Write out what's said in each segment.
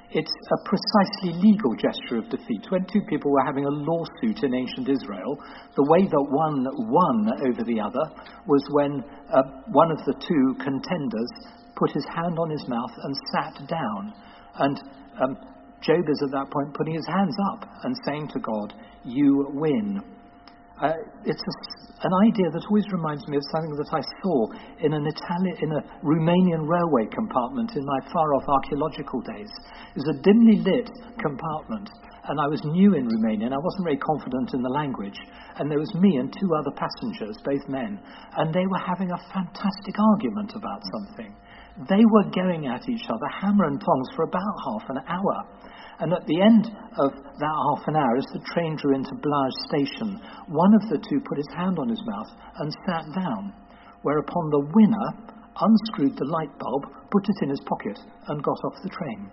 It's a precisely legal gesture of defeat. When two people were having a lawsuit in ancient Israel, the way that one won over the other was when one of the two contenders put his hand on his mouth and sat down. And Job is at that point putting his hands up and saying to God, "You win." It's an idea that always reminds me of something that I saw in a Romanian railway compartment in my far-off archaeological days. It was a dimly lit compartment, and I was new in Romania, and I wasn't very confident in the language. And there was me and two other passengers, both men, and they were having a fantastic argument about something. They were going at each other, hammer and tongs, for about half an hour. And at the end of that half an hour, as the train drew into Blaj station, one of the two put his hand on his mouth and sat down, whereupon the winner unscrewed the light bulb, put it in his pocket, and got off the train.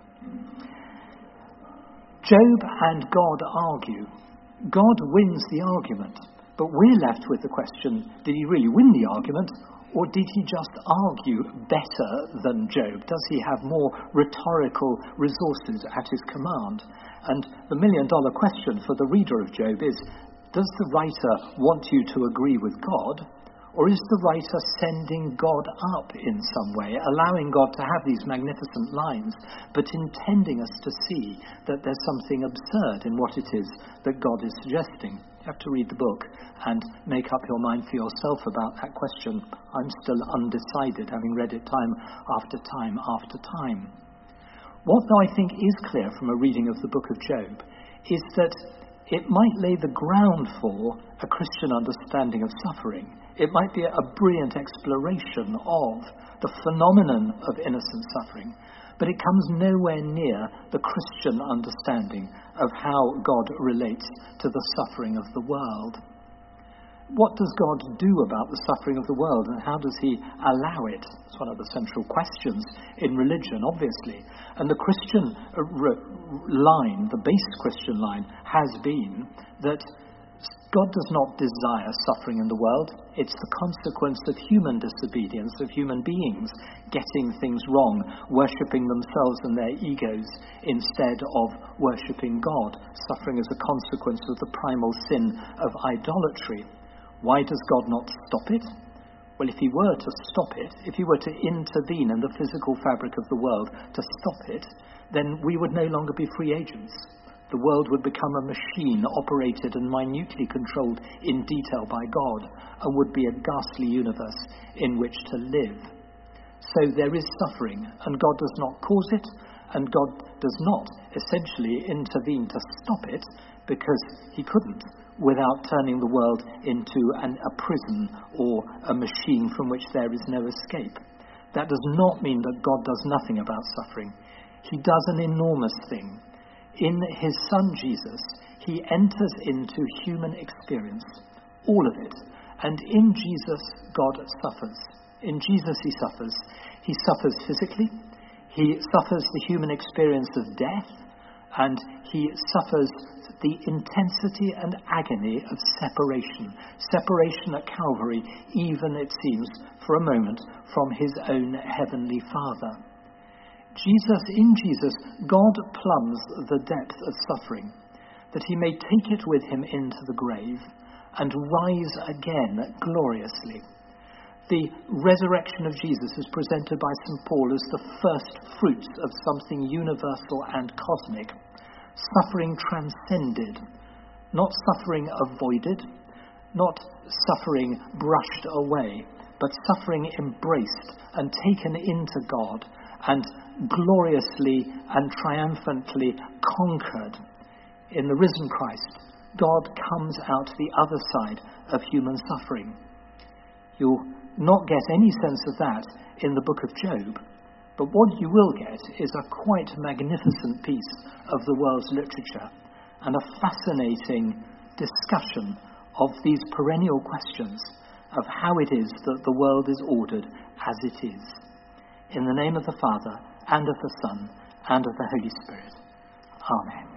Job and God argue. God wins the argument, but we're left with the question, did he really win the argument? Or did he just argue better than Job? Does he have more rhetorical resources at his command? And the million-dollar question for the reader of Job is, does the writer want you to agree with God? Or is the writer sending God up in some way, allowing God to have these magnificent lines, but intending us to see that there's something absurd in what it is that God is suggesting? You have to read the book and make up your mind for yourself about that question. I'm still undecided, having read it time after time after time. What, though, I think is clear from a reading of the book of Job is that it might lay the ground for a Christian understanding of suffering. It might be a brilliant exploration of the phenomenon of innocent suffering, but it comes nowhere near the Christian understanding of how God relates to the suffering of the world. What does God do about the suffering of the world, and how does he allow it? It's one of the central questions in religion, obviously. And the Christian line, the base Christian line, has been that God does not desire suffering in the world. It's the consequence of human disobedience, of human beings getting things wrong, worshipping themselves and their egos instead of worshipping God. Suffering is a consequence of the primal sin of idolatry. Why does God not stop it? Well, if he were to stop it, if he were to intervene in the physical fabric of the world to stop it, then we would no longer be free agents. The world would become a machine operated and minutely controlled in detail by God, and would be a ghastly universe in which to live. So there is suffering, and God does not cause it, and God does not essentially intervene to stop it, because he couldn't, without turning the world into a prison or a machine from which there is no escape. That does not mean that God does nothing about suffering. He does an enormous thing. In his son Jesus, he enters into human experience, all of it. And in Jesus, God suffers. In Jesus, he suffers. He suffers physically. He suffers the human experience of death. And he suffers the intensity and agony of separation. Separation at Calvary, even, it seems, for a moment, from his own heavenly Father. In Jesus, God plumbs the depth of suffering, that he may take it with him into the grave and rise again gloriously. The resurrection of Jesus is presented by St. Paul as the first fruits of something universal and cosmic. Suffering transcended, not suffering avoided, not suffering brushed away, but suffering embraced and taken into God and gloriously and triumphantly conquered. In the risen Christ, God comes out the other side of human suffering. You'll not get any sense of that in the book of Job, but what you will get is a quite magnificent piece of the world's literature and a fascinating discussion of these perennial questions of how it is that the world is ordered as it is. In the name of the Father, and of the Son, and of the Holy Spirit. Amen.